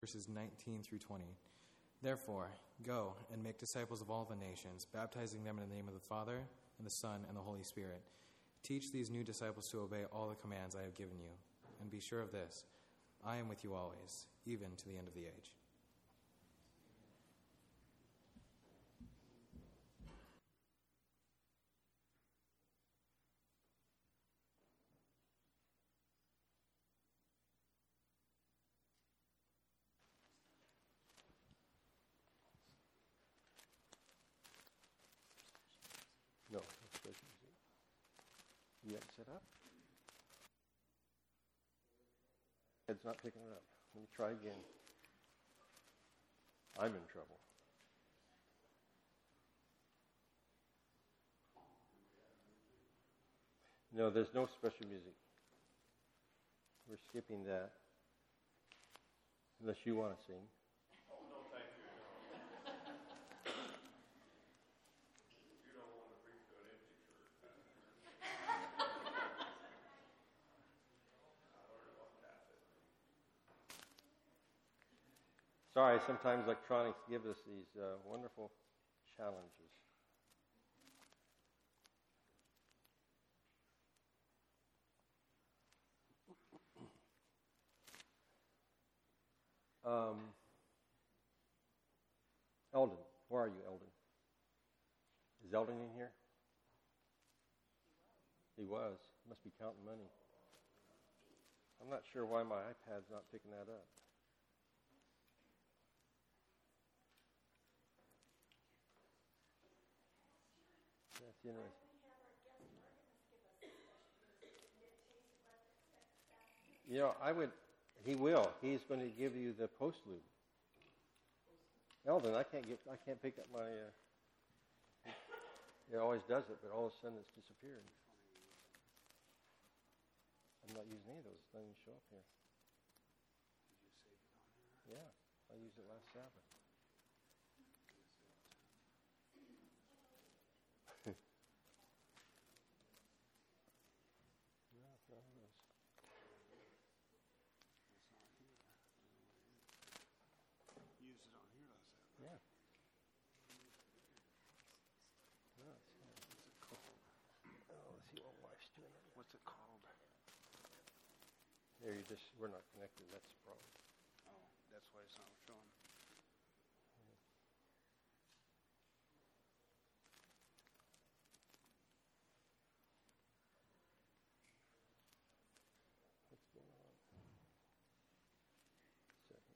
verses 19 through 20. Therefore, go and make disciples of all the nations, baptizing them in the name of the Father, and the Son, and the Holy Spirit. Teach these new disciples to obey all the commands I have given you. And be sure of this, I am with you always, even to the end of the age. No, that's special music. You have it set up? It's not picking it up. Let me try again. I'm in trouble. No, there's no special music. We're skipping that. Unless you want to sing. Sorry, sometimes electronics give us these wonderful challenges. Eldon, where are you, Eldon? Is Eldon in here? He was. Must be counting money. I'm not sure why my iPad's not picking that up. That's interesting. You know, he will. He's going to give you the postlude. Eldon, I can't pick up my, it always does it, but all of a sudden it's disappeared. I'm not using any of those. It doesn't even show up here. Did you save it on here? Yeah, I used it last Sabbath. Use it on here last Sabbath. Yeah. What's it called? Oh, let's see what wife's doing. What's it called? There, we're not connected. That's the problem. Oh, that's why it's not showing. What's going on? Second.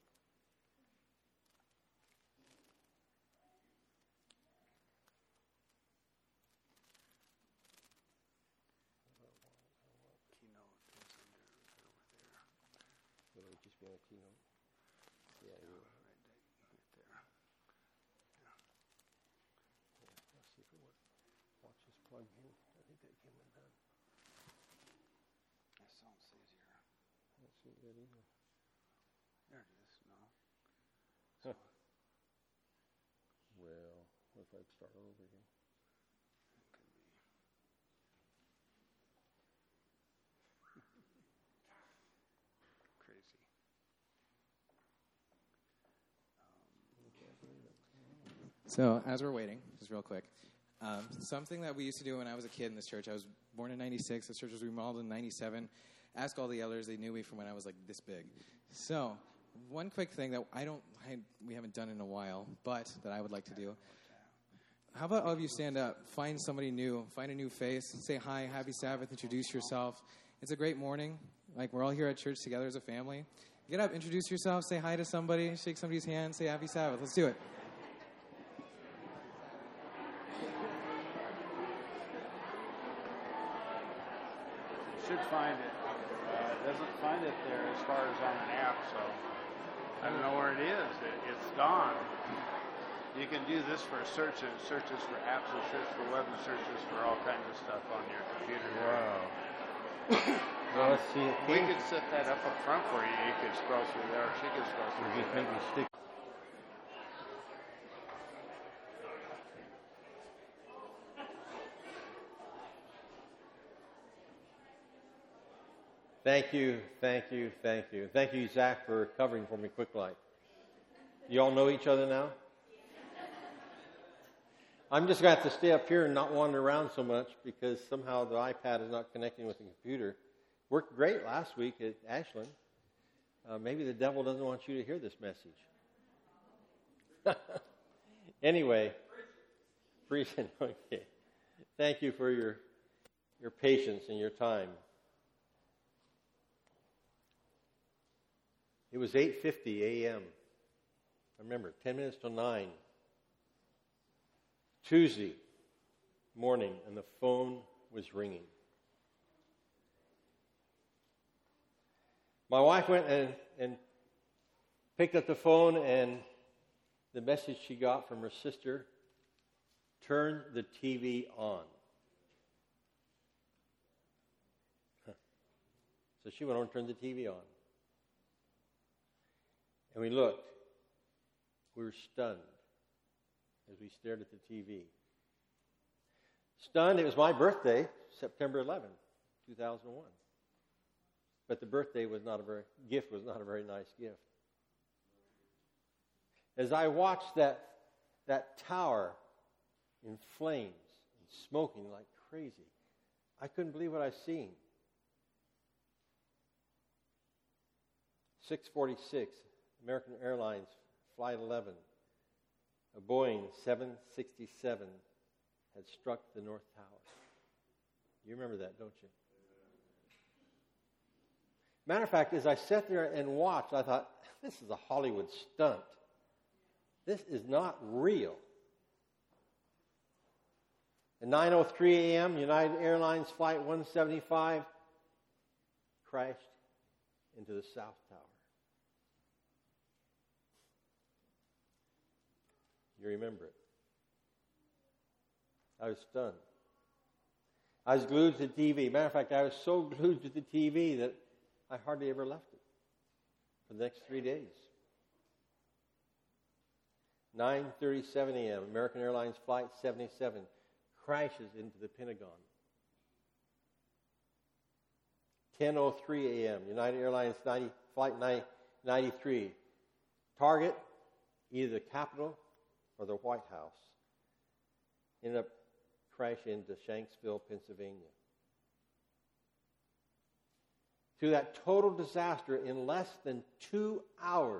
Keynote is under over there. Will it just be on a keynote? Yeah, it will. Right there. Yeah. Yeah, let's see if it works. Watch this plug in. I think that came undone. That sounds easier. I don't see that either. There it is. No. Huh. Well, what if I start over again? It could be. Crazy. So, as we're waiting, just real quick, something that we used to do when I was a kid in this church, I was born in 96, this church was remodeled in 97. Ask all the elders, they knew me from when I was like this big. So, one quick thing that we haven't done in a while, but that I would like to do. How about all of you stand up, find somebody new, find a new face, say hi, happy Sabbath, introduce yourself. It's a great morning. Like, we're all here at church together as a family. Get up, introduce yourself, say hi to somebody, shake somebody's hand, say happy Sabbath. Let's do it. Should find it. It doesn't find it there as far as on an app, so I don't know where it is. It's gone. You can do this for searches for apps and search for web and searches for all kinds of stuff on your computer. Wow. Well, let's see. We could set that up front for you. You could scroll through there, or she could scroll through Just there. make me stick. Thank you, Zach, for covering for me Quick Light. You all know each other now? I'm just going to have to stay up here and not wander around so much because somehow the iPad is not connecting with the computer. Worked great last week at Ashland. Maybe the devil doesn't want you to hear this message. Anyway, preaching. Okay. Thank you for your patience and your time. It was 8:50 a.m. I remember, 10 minutes till 9. Tuesday morning, and the phone was ringing. My wife went and picked up the phone, and the message she got from her sister, turn the TV on. So she went on and turned the TV on. And we looked. We were stunned as we stared at the TV. Stunned, it was my birthday, September 11, 2001. But the birthday gift was not a very nice gift. As I watched that tower in flames and smoking like crazy, I couldn't believe what I was seeing. 6:46, American Airlines Flight 11, a Boeing 767 had struck the North Tower. You remember that, don't you? Matter of fact, as I sat there and watched, I thought, this is a Hollywood stunt. This is not real. At 9:03 a.m., United Airlines Flight 175 crashed into the South Tower. You remember it. I was stunned. I was glued to the TV. Matter of fact, I was so glued to the TV that I hardly ever left it for the next 3 days. 9:37 a.m., American Airlines Flight 77 crashes into the Pentagon. 10:03 a.m., United Airlines Flight 93. Target, either the Capitol or the White House. Ended up crashing into Shanksville, Pennsylvania. Through that total disaster, in less than 2 hours,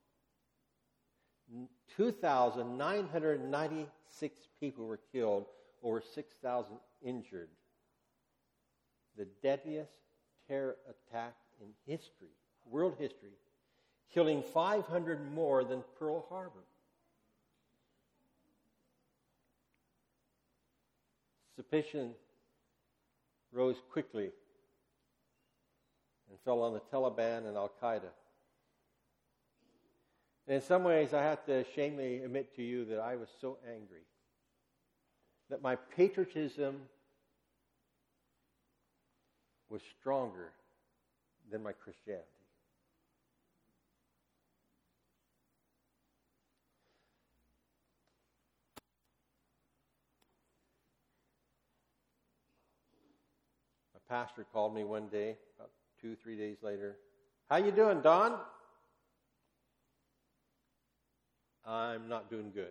2,996 people were killed, over 6,000 injured. The deadliest terror attack in history, world history, killing 500 more than Pearl Harbor. Suspicion rose quickly and fell on the Taliban and Al-Qaeda. And in some ways, I have to shamefully admit to you that I was so angry that my patriotism was stronger than my Christianity. My pastor called me one day, about 2-3 days later. How you doing, Don? I'm not doing good.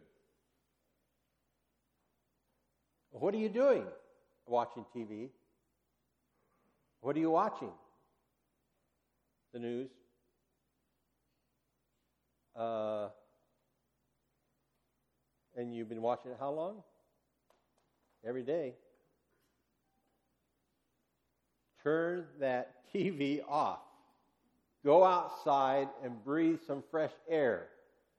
What are you doing? Watching TV. What are you watching? The news. And you've been watching it how long? Every day. Turn that TV off. Go outside and breathe some fresh air.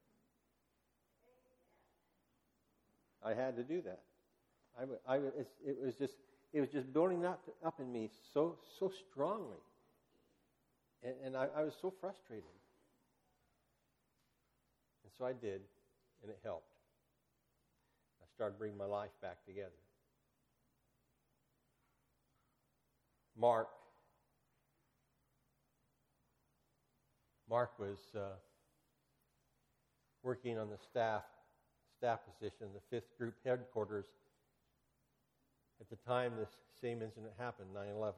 I had to do that. It was just building up in me so strongly, and I was so frustrated. And so I did, and it helped. I started bringing my life back together. Mark was working on the staff position in the 5th Group headquarters at the time this same incident happened, 9/11.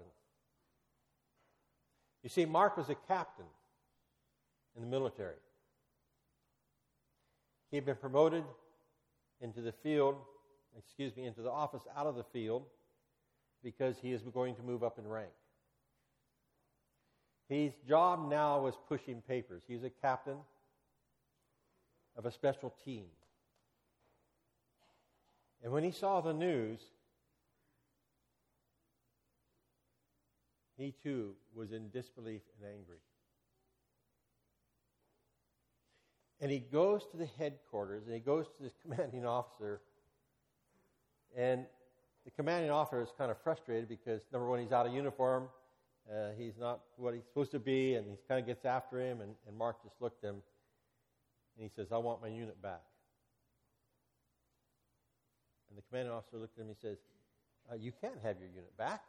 You see, Mark was a captain in the military. He had been promoted into the into the office out of the field because he is going to move up in rank. His job now was pushing papers. He was a captain of a special team. And when he saw the news, he too was in disbelief and angry. And he goes to the headquarters, and he goes to the commanding officer, and the commanding officer is kind of frustrated because, number one, he's out of uniform, he's not what he's supposed to be, and he kind of gets after him, and Mark just looked at him, and he says, I want my unit back. And the commanding officer looked at him and he says, you can't have your unit back.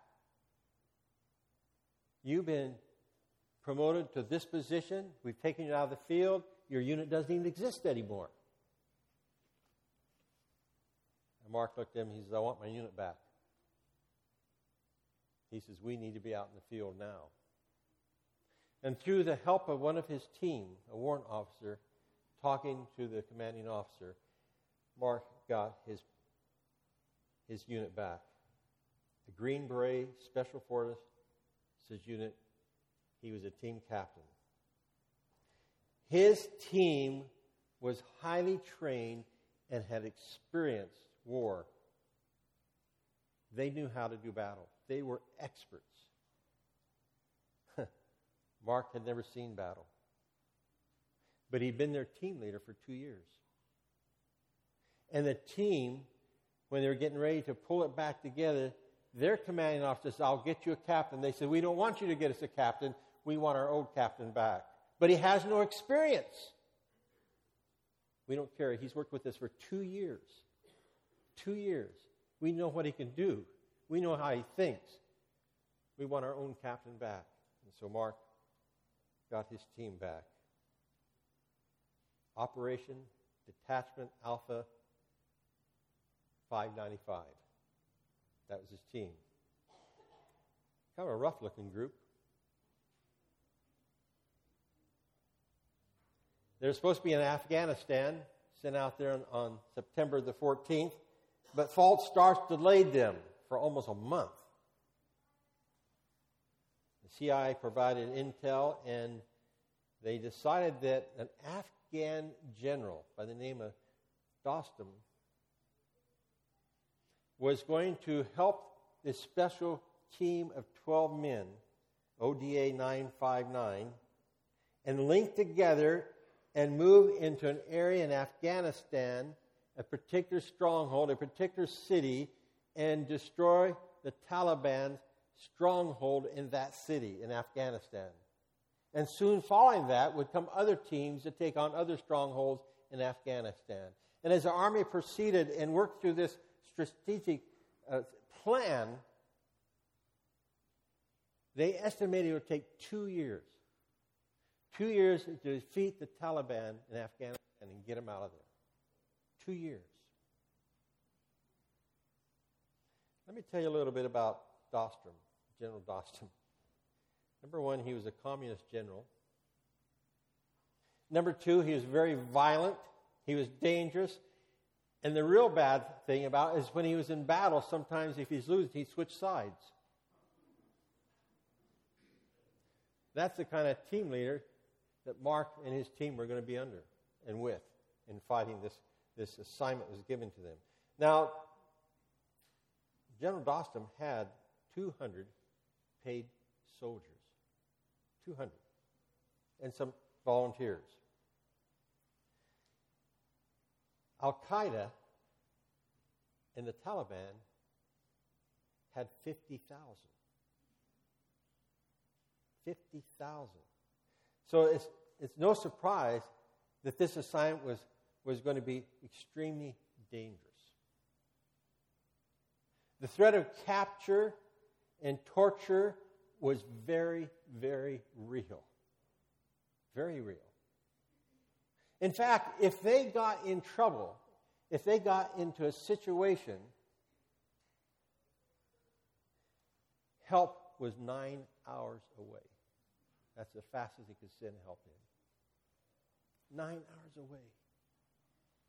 You've been promoted to this position. We've taken you out of the field. Your unit doesn't even exist anymore. And Mark looked at him and he says, I want my unit back. He says, we need to be out in the field now. And through the help of one of his team, a warrant officer, talking to the commanding officer, Mark got his unit back. The Green Beret Special Forces unit, he was a team captain. His team was highly trained and had experienced war. They knew how to do battle. They were experts. Mark had never seen battle. But he'd been their team leader for 2 years. And the team, when they were getting ready to pull it back together, their commanding officer said, I'll get you a captain. They said, we don't want you to get us a captain. We want our old captain back. But he has no experience. We don't care. He's worked with us for 2 years. 2 years. We know what he can do. We know how he thinks. We want our own captain back. And so Mark got his team back. Operation Detachment Alpha 595. That was his team. Kind of a rough-looking group. They're supposed to be in Afghanistan, sent out there on September the 14th, but false starts delayed them for almost a month. The CIA provided intel, and they decided that an Afghan general by the name of Dostum was going to help this special team of 12 men, ODA 959, and link together and move into an area in Afghanistan, a particular stronghold, a particular city, and destroy the Taliban's stronghold in that city in Afghanistan. And soon following that would come other teams to take on other strongholds in Afghanistan. And as the army proceeded and worked through this strategic plan, they estimated it would take 2 years. 2 years to defeat the Taliban in Afghanistan and get them out of there. 2 years. Let me tell you a little bit about Dostum, General Dostum. Number one, he was a communist general. Number two, he was very violent. He was dangerous. And the real bad thing about it is when he was in battle, sometimes if he's losing, he'd switch sides. That's the kind of team leader that Mark and his team were going to be under and with in fighting this assignment was given to them. Now, General Dostum had 200 paid soldiers. 200. And some volunteers. Al-Qaeda and the Taliban had 50,000. 50,000. So it's no surprise that this assignment was going to be extremely dangerous. The threat of capture and torture was very, very real. Very real. In fact, if they got in trouble, if they got into a situation, help was 9 hours away. That's the fastest he could send help in. 9 hours away.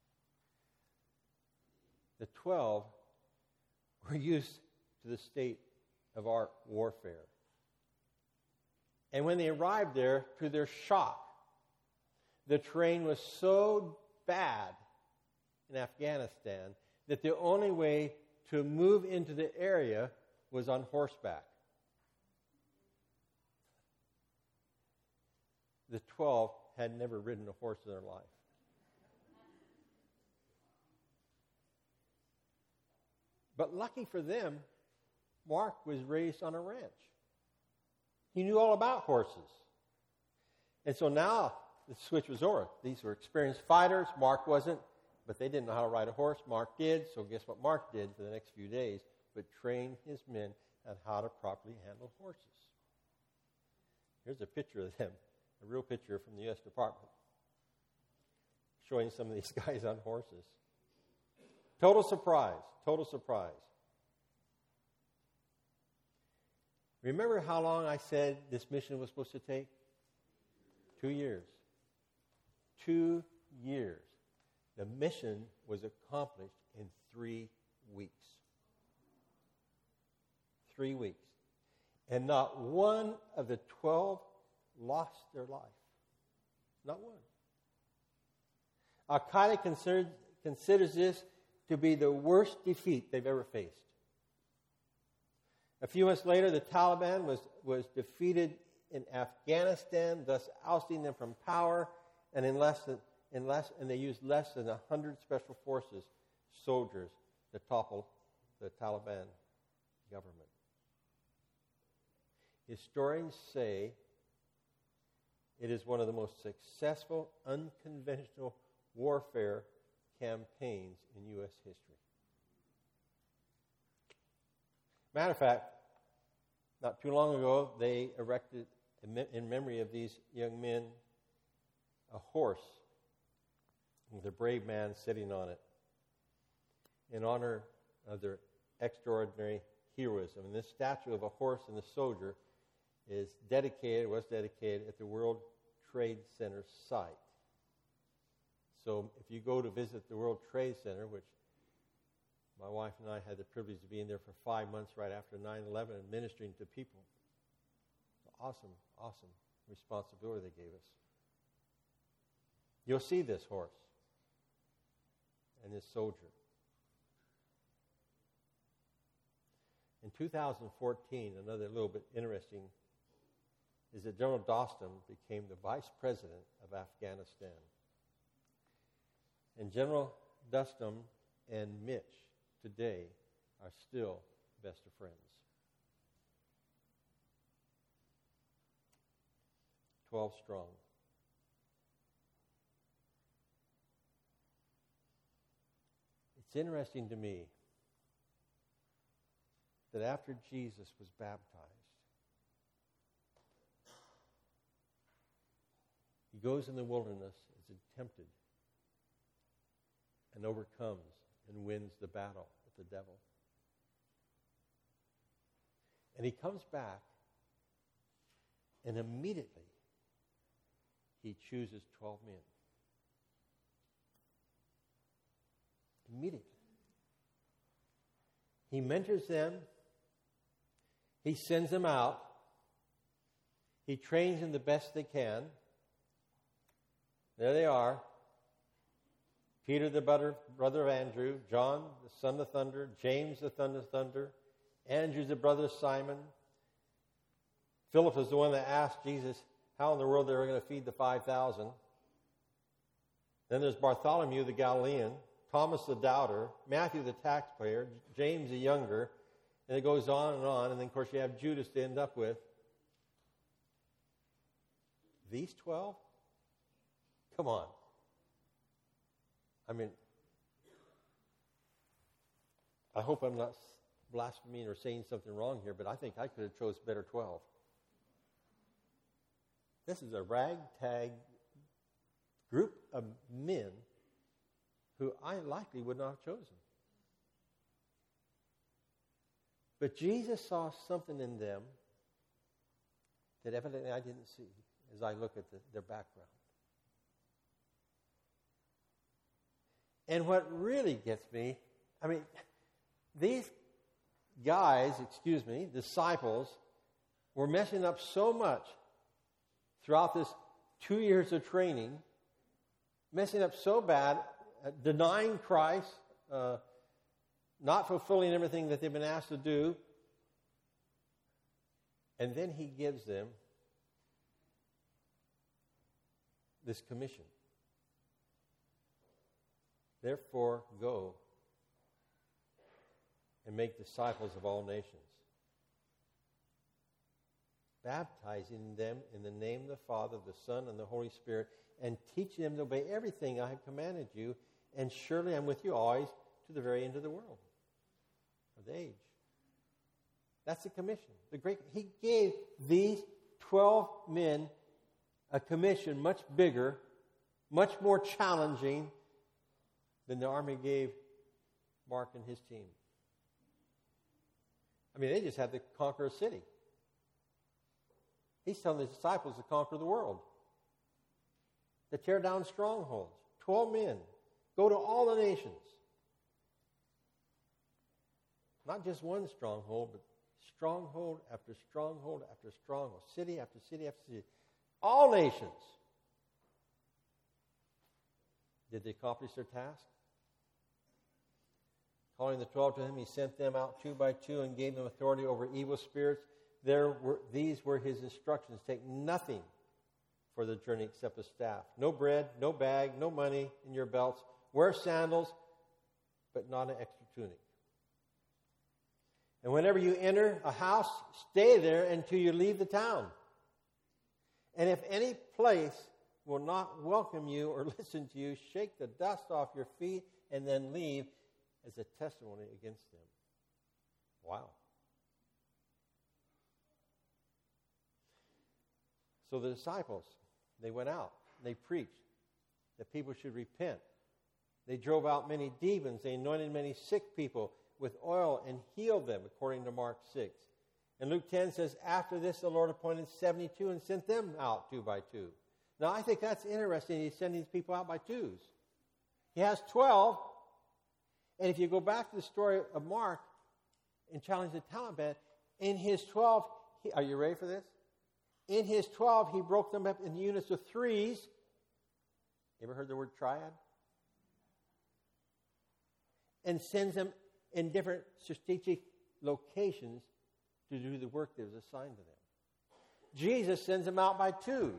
the 12 were used to the state of our warfare. And when they arrived there, to their shock, the terrain was so bad in Afghanistan that the only way to move into the area was on horseback. The 12 had never ridden a horse in their life. But lucky for them, Mark was raised on a ranch. He knew all about horses. And so now the switch was over. These were experienced fighters. Mark wasn't, but they didn't know how to ride a horse. Mark did. So guess what Mark did for the next few days? But train his men on how to properly handle horses. Here's a picture of them, a real picture from the U.S. Department, showing some of these guys on horses. Total surprise. Total surprise. Remember how long I said this mission was supposed to take? 2 years. 2 years. The mission was accomplished in 3 weeks. 3 weeks. And not one of the 12 lost their life. Not one. Al-Qaeda considers this to be the worst defeat they've ever faced. A few months later, the Taliban was defeated in Afghanistan, thus ousting them from power, and and they used less than 100 special forces soldiers to topple the Taliban government. Historians say it is one of the most successful unconventional warfare campaigns in U.S. history. Matter of fact, not too long ago, they erected, in memory of these young men, a horse with a brave man sitting on it in honor of their extraordinary heroism. And this statue of a horse and a soldier was dedicated at the World Trade Center site. So if you go to visit the World Trade Center, which my wife and I had the privilege of being there for 5 months right after 9/11 and ministering to people. Awesome, awesome responsibility they gave us. You'll see this horse and this soldier. In 2014, another little bit interesting is that General Dostum became the vice president of Afghanistan. And General Dostum and Mitch today are still best of friends. 12 strong. It's interesting to me that after Jesus was baptized, he goes in the wilderness, is tempted, and overcomes and wins the battle with the devil. And he comes back, and immediately he chooses 12 men. Immediately. He mentors them. He sends them out. He trains them the best they can. There they are. Peter, the brother of Andrew, John, the son of thunder, James, the son of thunder, Andrew, the brother of Simon. Philip is the one that asked Jesus how in the world they were going to feed the 5,000. Then there's Bartholomew, the Galilean, Thomas, the doubter, Matthew, the tax payer, James, the younger, and it goes on, and then, of course, you have Judas to end up with. These 12? Come on. I mean, I hope I'm not blaspheming or saying something wrong here, but I think I could have chose better 12. This is a ragtag group of men who I likely would not have chosen. But Jesus saw something in them that evidently I didn't see as I look at their background. And what really gets me, I mean, these guys, disciples, were messing up so much throughout this 2 years of training, messing up so bad, denying Christ, not fulfilling everything that they've been asked to do. And then he gives them this commission. Therefore, go and make disciples of all nations, baptizing them in the name of the Father, the Son, and the Holy Spirit, and teaching them to obey everything I have commanded you, and surely I'm with you always to the very end of the world, of the age. That's the commission. He gave these 12 men a commission much bigger, much more challenging than the army gave Mark and his team. I mean, they just had to conquer a city. He's telling the disciples to conquer the world, to tear down strongholds. 12 men. Go to all the nations. Not just one stronghold, but stronghold after stronghold after stronghold, city after city after city. All nations. Did they accomplish their task? Calling the 12 to him, he sent them out 2 by 2 and gave them authority over evil spirits. These were his instructions. Take nothing for the journey except a staff. No bread, no bag, no money in your belts. Wear sandals, but not an extra tunic. And whenever you enter a house, stay there until you leave the town. And if any place will not welcome you or listen to you, shake the dust off your feet and then leave as a testimony against them. Wow. So the disciples, they went out. They preached that people should repent. They drove out many demons. They anointed many sick people with oil and healed them, according to Mark 6. And Luke 10 says, after this the Lord appointed 72 and sent them out 2 by 2. Now I think that's interesting. He's sending these people out by twos. He has 12. And if you go back to the story of Mark and challenge the Taliban, in his 12, are you ready for this? In his 12, he broke them up in units of threes. You ever heard the word triad? And sends them in different strategic locations to do the work that was assigned to them. Jesus sends them out by twos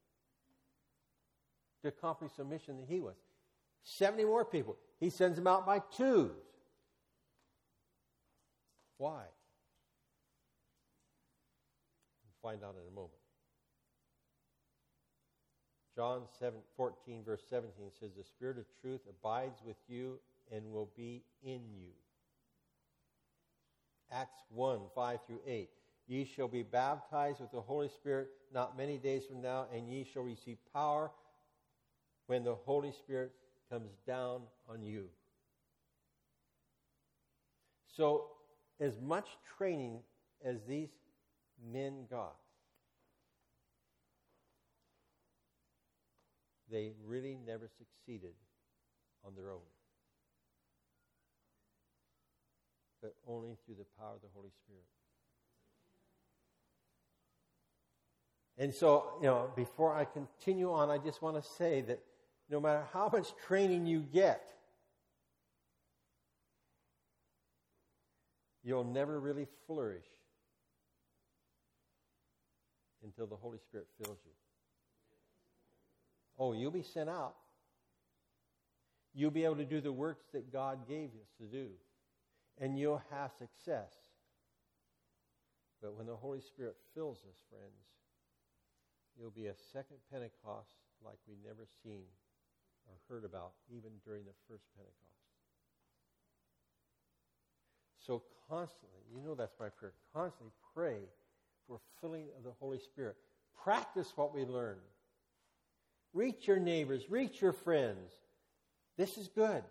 to accomplish the mission that he was. 70 more people. He sends them out by twos. Why? We'll find out in a moment. John 14, verse 17 says, the Spirit of truth abides with you and will be in you. Acts 1, 5 through 8. Ye shall be baptized with the Holy Spirit not many days from now, and ye shall receive power when the Holy Spirit comes down on you. So, as much training as these men got, they really never succeeded on their own, but only through the power of the Holy Spirit. And so, before I continue on, I just want to say that no matter how much training you get, you'll never really flourish until the Holy Spirit fills you. Oh, you'll be sent out. You'll be able to do the works that God gave us to do. And you'll have success. But when the Holy Spirit fills us, friends, it'll be a second Pentecost like we never seen or heard about even during the first Pentecost. So constantly, that's my prayer, constantly pray for filling of the Holy Spirit. Practice what we learn. Reach your neighbors, reach your friends. This is good.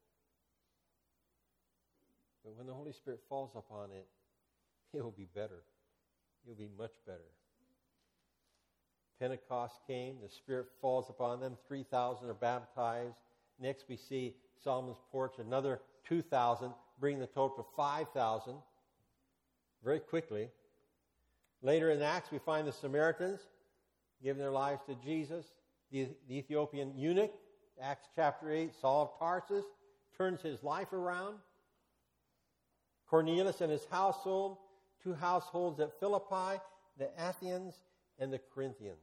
But when the Holy Spirit falls upon it, it will be better. It will be much better. Pentecost came, the Spirit falls upon them, 3,000 are baptized. Next we see Solomon's porch, another 2,000, bringing the total to 5,000 very quickly. Later in Acts, we find the Samaritans giving their lives to Jesus. The Ethiopian eunuch, Acts chapter 8, Saul of Tarsus, turns his life around. Cornelius and his household, 2 households at Philippi, the Athenians and the Corinthians.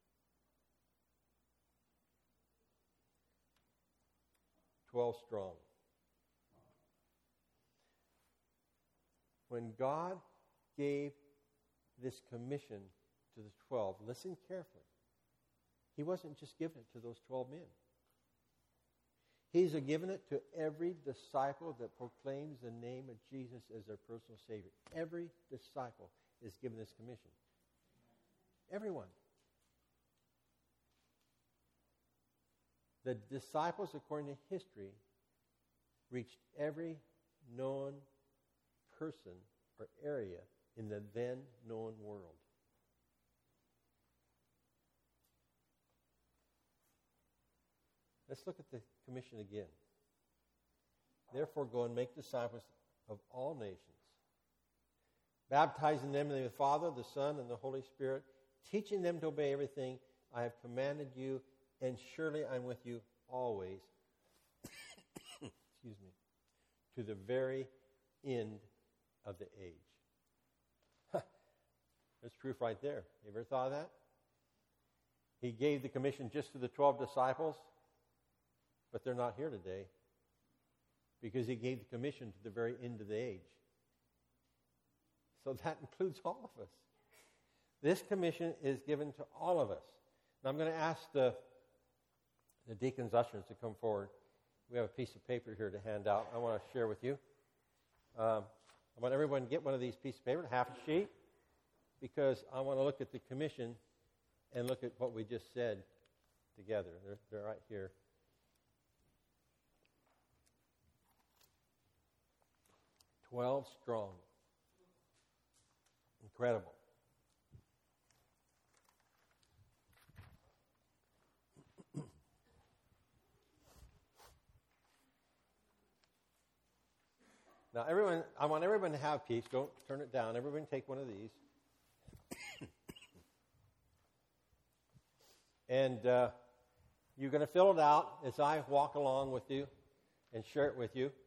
"12 strong." When God gave this commission to the 12, listen carefully. He wasn't just giving it to those 12 men. He's given it to every disciple that proclaims the name of Jesus as their personal Savior. Every disciple is given this commission. Everyone. The disciples, according to history, reached every known person or area in the then known world. Let's look at the commission again. "Therefore go and make disciples of all nations, baptizing them in the name of the Father, the Son, and the Holy Spirit, teaching them to obey everything I have commanded you, and surely I'm with you always," excuse me, "to the very end of the age." There's proof right there. You ever thought of that? He gave the commission just to the 12 disciples, but they're not here today because he gave the commission to the very end of the age. So that includes all of us. This commission is given to all of us. Now I'm going to ask the deacons, ushers to come forward. We have a piece of paper here to hand out. I want to share with you. I want everyone to get one of these pieces of paper, half a sheet, because I want to look at the commission and look at what we just said together. They're right here. "12 strong." Incredible. Now, I want everyone to have peace. Don't turn it down. Everyone take one of these. And you're going to fill it out as I walk along with you and share it with you.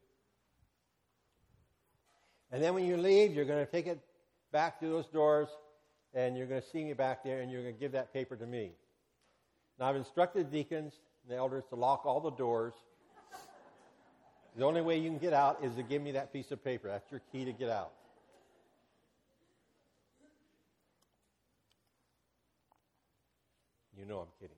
And then when you leave, you're going to take it back through those doors, and you're going to see me back there, and you're going to give that paper to me. Now, I've instructed the deacons and the elders to lock all the doors. The only way you can get out is to give me that piece of paper. That's your key to get out. You know I'm kidding.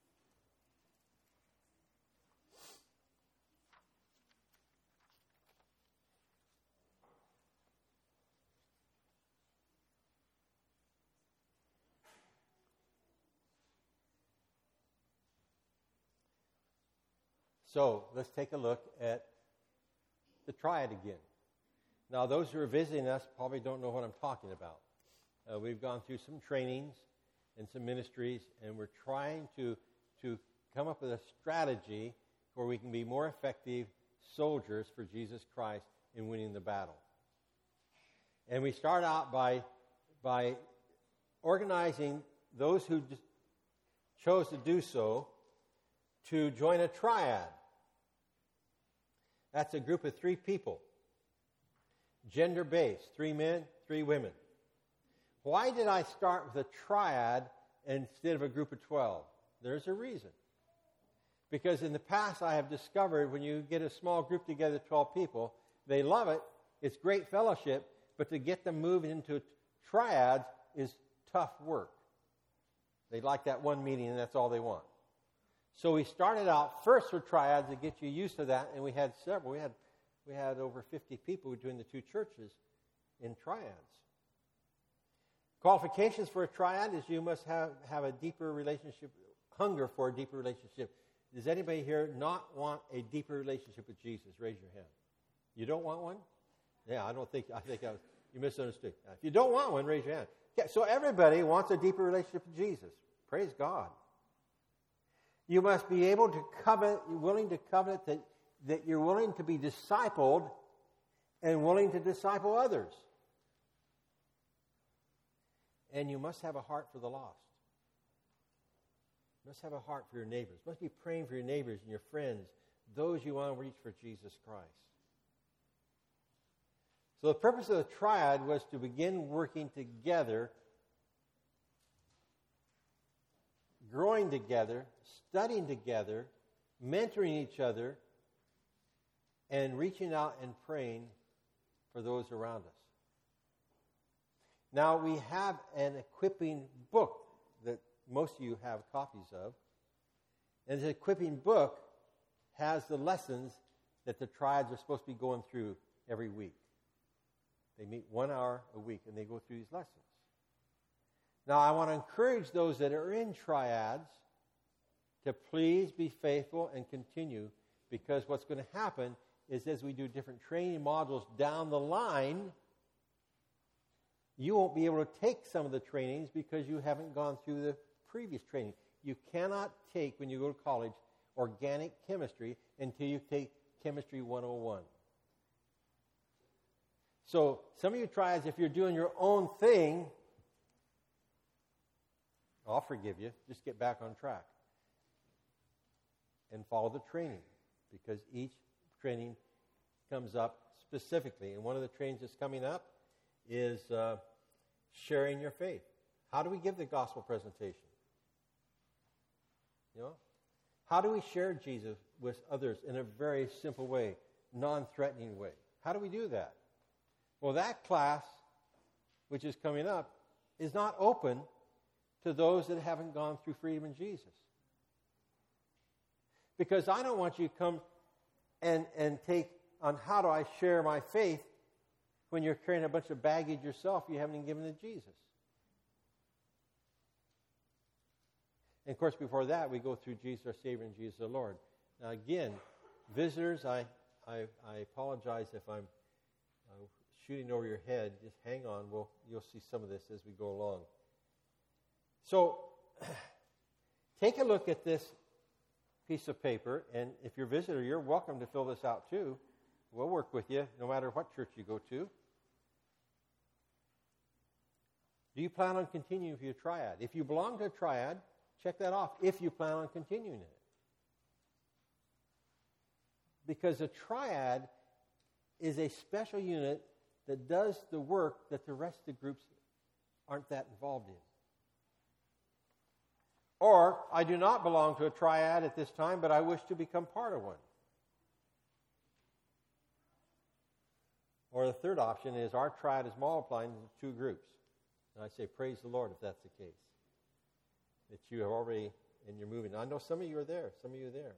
So let's take a look at the triad again. Now, those who are visiting us probably don't know what I'm talking about. We've gone through some trainings and some ministries, and we're trying to come up with a strategy where we can be more effective soldiers for Jesus Christ in winning the battle. And we start out by organizing those who chose to do so to join a triad. That's a group of 3 people, gender-based, 3 men, 3 women. Why did I start with a triad instead of a group of 12? There's a reason. Because in the past I have discovered when you get a small group together, 12 people, they love it, it's great fellowship, but to get them moving into triads is tough work. They like that one meeting and that's all they want. So we started out first with triads to get you used to that, and we had several. We had over 50 people between the 2 churches in triads. Qualifications for a triad is you must have a deeper relationship, hunger for a deeper relationship. Does anybody here not want a deeper relationship with Jesus? Raise your hand. You don't want one? Yeah, you misunderstood. If you don't want one, raise your hand. Okay, so everybody wants a deeper relationship with Jesus. Praise God. You must be able to covenant, willing to covenant that you're willing to be discipled and willing to disciple others. And you must have a heart for the lost. You must have a heart for your neighbors. You must be praying for your neighbors and your friends, those you want to reach for Jesus Christ. So the purpose of the triad was to begin working together, growing together, studying together, mentoring each other, and reaching out and praying for those around us. Now, we have an equipping book that most of you have copies of. And this equipping book has the lessons that the triads are supposed to be going through every week. They meet 1 hour a week, and they go through these lessons. Now, I want to encourage those that are in triads to please be faithful and continue, because what's going to happen is as we do different training modules down the line, you won't be able to take some of the trainings because you haven't gone through the previous training. You cannot take, when you go to college, organic chemistry until you take Chemistry 101. So some of you triads, if you're doing your own thing, I'll forgive you. Just get back on track and follow the training, because each training comes up specifically. And one of the trainings that's coming up is sharing your faith. How do we give the gospel presentation? You know, how do we share Jesus with others in a very simple way, non-threatening way? How do we do that? Well, that class, which is coming up, is not open to those that haven't gone through Freedom in Jesus. Because I don't want you to come and take on how do I share my faith when you're carrying a bunch of baggage yourself you haven't even given to Jesus. And of course, before that, we go through Jesus our Savior and Jesus our Lord. Now again, visitors, I apologize if I'm shooting over your head. Just hang on. You'll see some of this as we go along. So, take a look at this piece of paper, and if you're a visitor, you're welcome to fill this out too. We'll work with you no matter what church you go to. Do you plan on continuing with your triad? If you belong to a triad, check that off if you plan on continuing it. Because a triad is a special unit that does the work that the rest of the groups aren't that involved in. Or, I do not belong to a triad at this time, but I wish to become part of one. Or the third option is our triad is multiplying into 2 groups. And I say, praise the Lord if that's the case. That you have already, and you're moving. I know some of you are there. Some of you are there.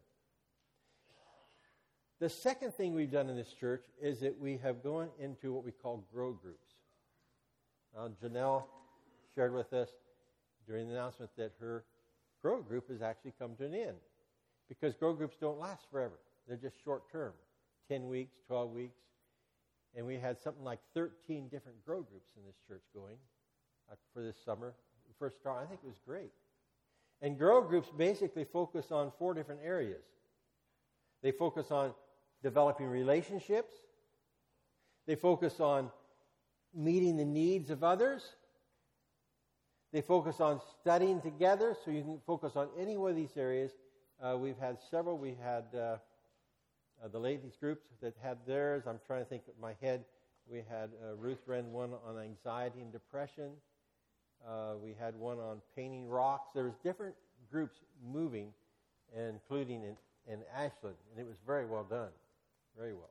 The second thing we've done in this church is that we have gone into what we call grow groups. Now, Janelle shared with us during the announcement that her grow group has actually come to an end, because grow groups don't last forever. They're just short term, 10 weeks, 12 weeks. And we had something like 13 different grow groups in this church going for this summer. First start, I think it was great. And grow groups basically focus on 4 different areas. They focus on developing relationships. They focus on meeting the needs of others. They focus on studying together, so you can focus on any one of these areas. We've had several. We had the ladies' groups that had theirs. I'm trying to think in my head. We had Ruth ran one on anxiety and depression. We had one on painting rocks. There was different groups moving, including in Ashland, and it was very well done. Very well.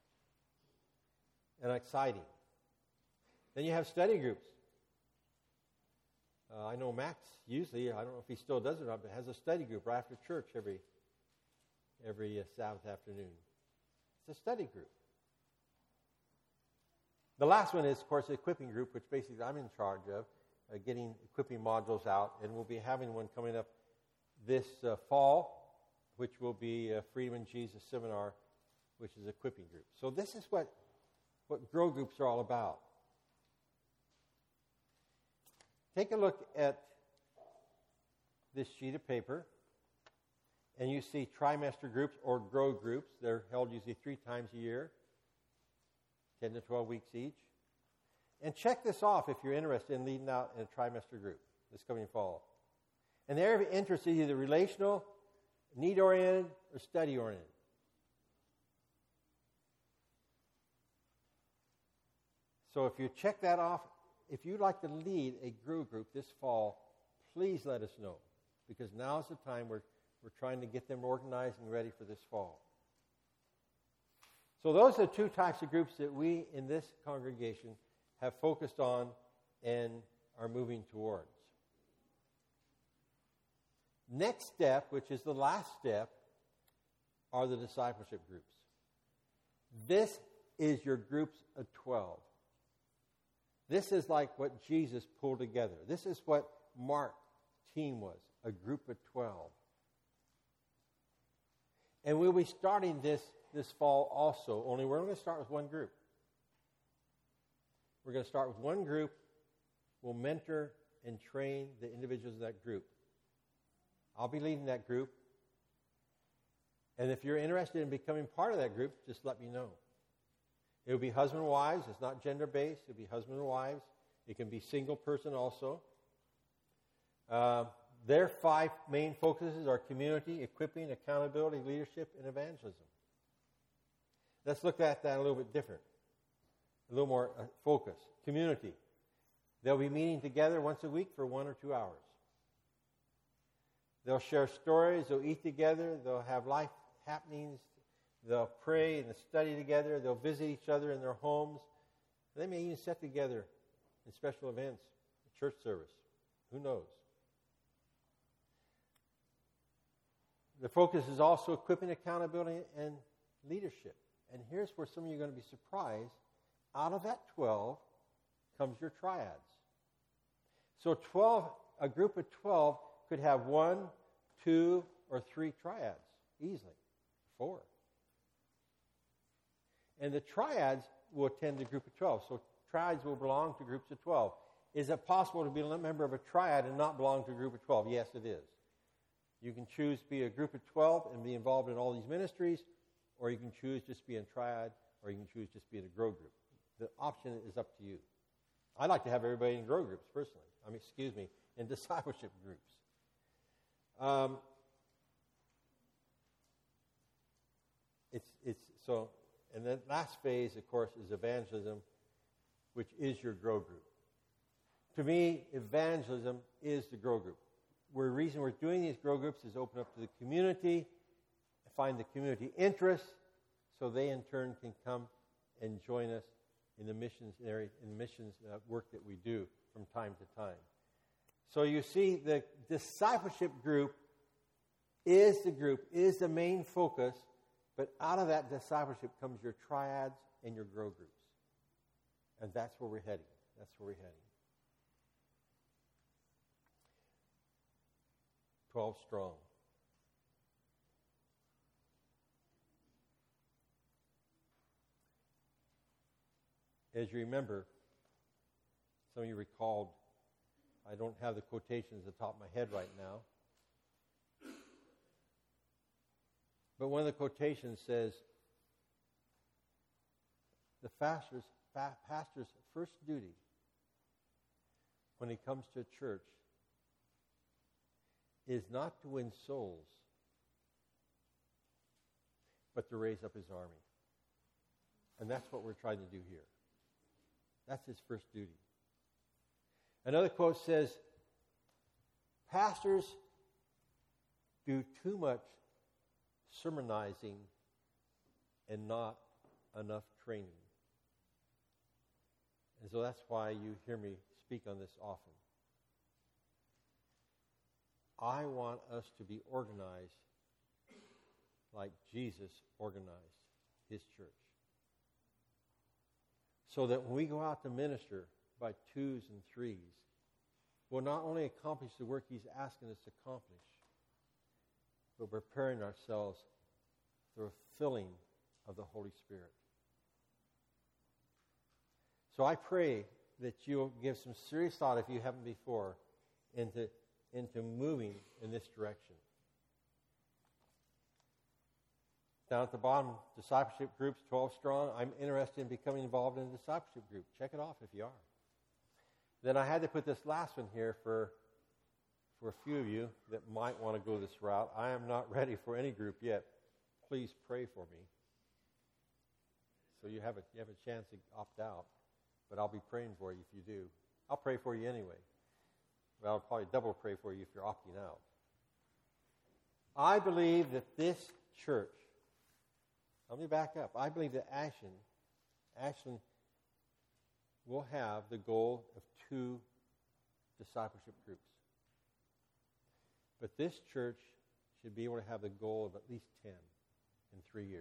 And exciting. Then you have study groups. I know Max usually, I don't know if he still does it or not, but has a study group right after church every Sabbath afternoon. It's a study group. The last one is, of course, the equipping group, which basically I'm in charge of, getting equipping modules out, and we'll be having one coming up this fall, which will be a Freedom in Jesus seminar, which is equipping group. So this is what grow groups are all about. Take a look at this sheet of paper, and you see trimester groups or grow groups. They're held usually 3 times a year, 10 to 12 weeks each. And check this off if you're interested in leading out in a trimester group this coming fall. And the area of interest is either relational, need-oriented, or study-oriented. So if you check that off, if you'd like to lead a grow group this fall, please let us know. Because now's the time we're trying to get them organized and ready for this fall. So those are the 2 types of groups that we in this congregation have focused on and are moving towards. Next step, which is the last step, are the discipleship groups. This is your groups of 12. This is like what Jesus pulled together. This is what Mark's team was, a group of 12. And we'll be starting this fall also, only we're going to start with one group. We're going to start with one group. We'll mentor and train the individuals in that group. I'll be leading that group. And if you're interested in becoming part of that group, just let me know. It will be husband and wives. It's not gender-based. It will be husband and wives. It can be single person also. Their 5 main focuses are community, equipping, accountability, leadership, and evangelism. Let's look at that a little bit different, a little more focus. Community. They'll be meeting together once a week for 1 or 2 hours. They'll share stories. They'll eat together. They'll have life happenings. They'll pray and study together. They'll visit each other in their homes. They may even sit together in special events, church service. Who knows? The focus is also equipping, accountability, and leadership. And here's where some of you are going to be surprised. Out of that 12 comes your triads. So a group of 12 could have 1, 2, or 3 triads easily. 4. And the triads will attend the group of 12. So triads will belong to groups of 12. Is it possible to be a member of a triad and not belong to a group of 12? Yes, it is. You can choose to be a group of 12 and be involved in all these ministries, or you can choose just to be in triad, or you can choose just to be in a grow group. The option is up to you. I like to have everybody in grow groups personally. In discipleship groups. And the last phase, of course, is evangelism, which is your grow group. To me, evangelism is the grow group. The reason we're doing these grow groups is open up to the community, find the community interests, so they in turn can come and join us in the missions area, in the missions work that we do from time to time. So you see, the discipleship group is the main focus, but out of that discipleship comes your triads and your grow groups. And that's where we're heading. 12 strong. As you remember, some of you recalled, I don't have the quotations at the top of my head right now, but one of the quotations says, the pastor's first duty when he comes to a church is not to win souls, but to raise up his army. And that's what we're trying to do here. That's his first duty. Another quote says, pastors do too much sermonizing and not enough training. And so that's why you hear me speak on this often. I want us to be organized like Jesus organized his church. So that when we go out to minister by 2s and 3s, we'll not only accomplish the work he's asking us to accomplish, but preparing ourselves for the filling of the Holy Spirit. So I pray that you'll give some serious thought, if you haven't before, into moving in this direction. Down at the bottom, discipleship groups, 12 strong. I'm interested in becoming involved in a discipleship group. Check it off if you are. Then I had to put this last one here for a few of you that might want to go this route. I am not ready for any group yet. Please pray for me. So you have a chance to opt out, but I'll be praying for you if you do. I'll pray for you anyway. But I'll probably double pray for you if you're opting out. I believe that this church, let me back up. I believe that Ashland will have the goal of 2 discipleship groups. But this church should be able to have the goal of at least 10 in 3 years.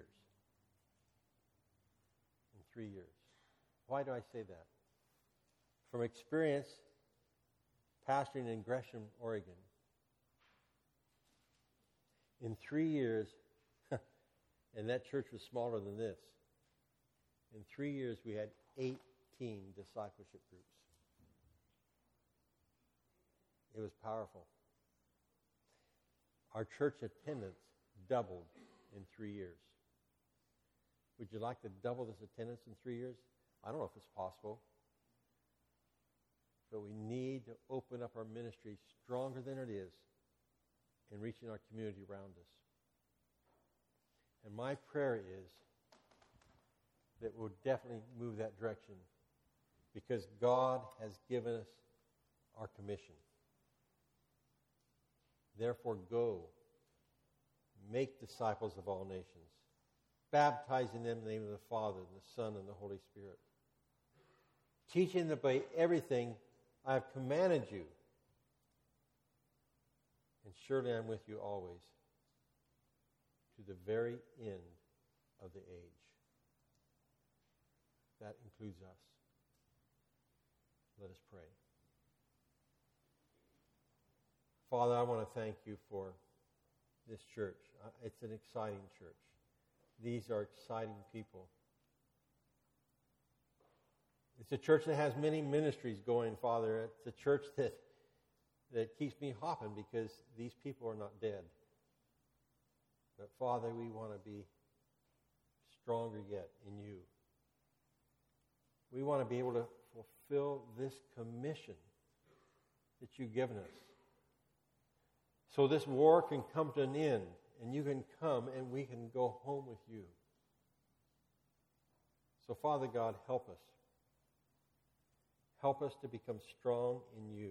In 3 years. Why do I say that? From experience, pastoring in Gresham, Oregon, in 3 years, and that church was smaller than this, in 3 years we had 18 discipleship groups. It was powerful. Our church attendance doubled in 3 years. Would you like to double this attendance in 3 years? I don't know if it's possible. But we need to open up our ministry stronger than it is in reaching our community around us. And my prayer is that we'll definitely move that direction because God has given us our commission. Therefore, go, make disciples of all nations, baptizing them in the name of the Father, and the Son, and the Holy Spirit, teaching them to obey everything I have commanded you. And surely I'm with you always to the very end of the age. That includes us. Let us pray. Father, I want to thank you for this church. It's an exciting church. These are exciting people. It's a church that has many ministries going, Father. It's a church that keeps me hopping because these people are not dead. But, Father, we want to be stronger yet in you. We want to be able to fulfill this commission that you've given us. So this war can come to an end, and you can come and we can go home with you. So, Father God, help us. Help us to become strong in you,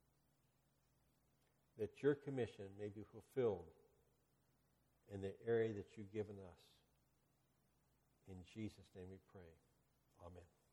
that your commission may be fulfilled in the area that you've given us. In Jesus' name we pray. Amen.